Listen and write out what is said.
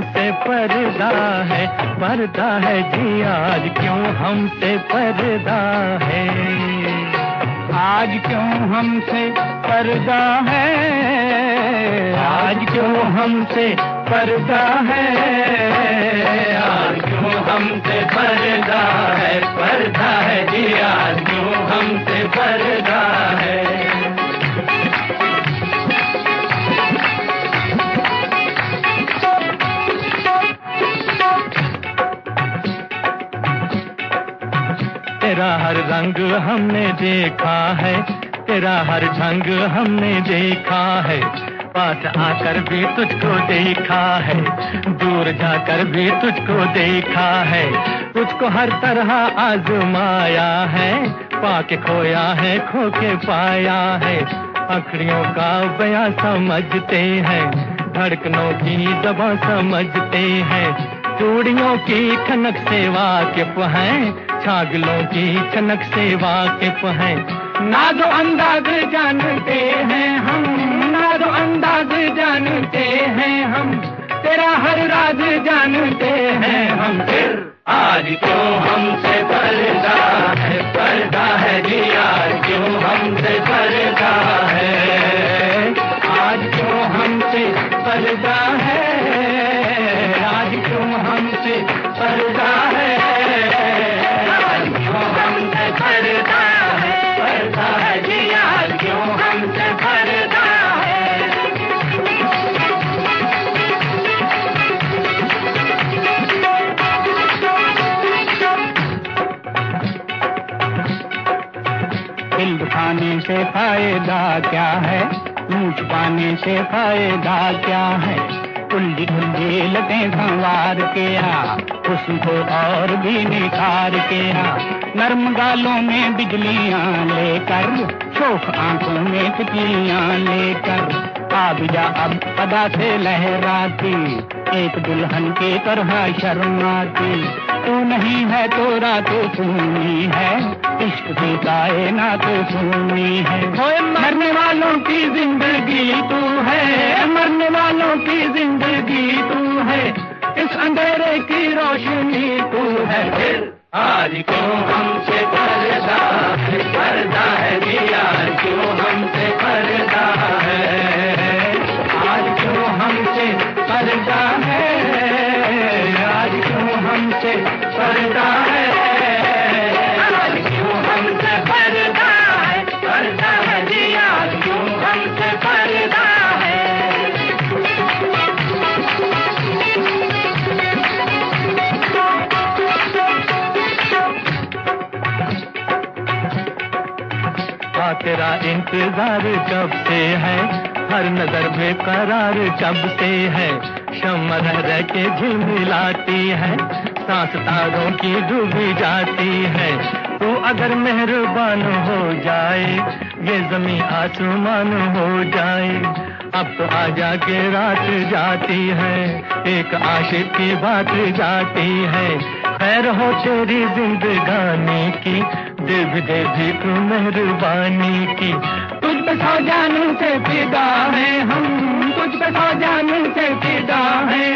हमसे पर्दा है जी आज क्यों हमसे पर्दा है, आज क्यों हमसे पर्दा है, आज क्यों हमसे पर्दा है, आज क्यों हमसे पर्दा है जी आज क्यों हमसे पर्दा है। तेरा हर रंग हमने देखा है, तेरा हर ढंग हमने देखा है, पास आकर भी तुझको देखा है, दूर जाकर भी तुझको देखा है, तुझको हर तरह आजमाया है, पाके खोया है खो के पाया है, अखड़ियों का बयां समझते हैं, धड़कनों की दबा समझते हैं, चूड़ियों की खनक से वाकिफ हैं, छागलों की छनक से वाकिफ हैं, नाज़ो अंदाज जानते हैं हम, नाज़ो अंदाज जानते हैं हम, तेरा हर राज जानते हैं हम। फिर आज क्यों हमसे पर्दा है जी आज क्यों हमसे पर्दा है, आज क्यों हमसे पर्दा है, आज क्यों हमसे पर्दा है, पर्दा है जी आज क्यों हमसे पर्दा है। दिल दुखाने से फायदा क्या है, मुँह छुपाने से फायदा क्या है, उल्ली उल्ली लटें संवार के आ, हुस्न को और भी निखार के आ, नर्म गालों में बिजलियां लेकर, शोख आंखों में तितलियां लेकर, आ भी जा अब अदा से लहराती, एक दुल्हन के तरह शर्माती, तू नहीं है तो रात सुनी है, इश्क की कायनात सुनी है, मरने वालों की जिंदगी तू है, मरने वालों की जिंदगी तू है, इस अंधेरे की रोशनी तू है। फिर आज क्यों हमसे पर्दा है जी आज क्यों हमसे पर्दा है, आज क्यों हमसे पर्दा है, आज क्यों हमसे पर्दा है, आज क्यों हमसे पर्दा है जी आज क्यों हमसे पर्दा है। तेरा इंतजार कब से है, हर नजर बेकरार जब से है, शम्मा रह के झिलमिलाती है, सांस तारों की डूबी जाती है, तू अगर मेहरबान हो जाए ये जमी आसमान हो जाए, अब तो आजा के रात जाती है, एक आशिक की बात जाती है, खैर हो तेरी जिंदगानी की, दे भी तू मेहरबानी की, तुझ पे सौ जान से फिदा है हम, तुझ पे सौ जान से फिदा है